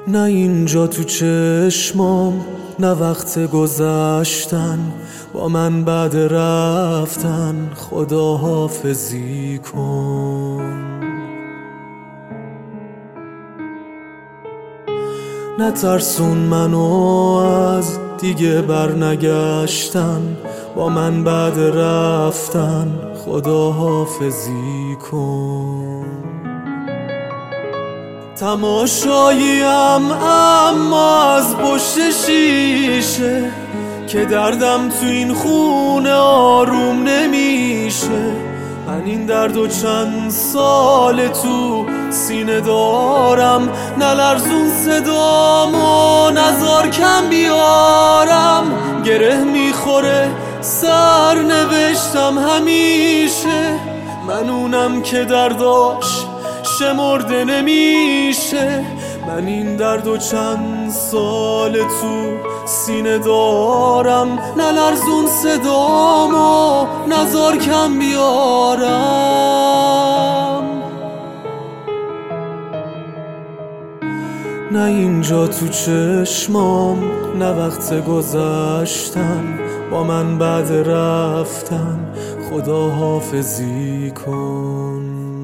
نه اینجا تو چشمام، نه وقت گذشتن با من بعد رفتن، خداحافظی کن. نترسون منو از دیگه برنگشتن، با من بعد رفتن خداحافظی کن. تماشاییم اما از پشت شیشه، که دردم تو این خونه آروم نمیشه. من این درد و چند سال تو سینه دارم، نلرزون صدامو نزار کم بیارم. گره میخوره سرنوشتم همیشه، من اونم که درداش شمرده نمیشه. من این درد و چند سال تو سینه دارم، نلرزون صدامو نزار کم بیارم. نه اینجا تو چشمام، نه وقت گذشتن با من بعد رفتن خداحافظی کن.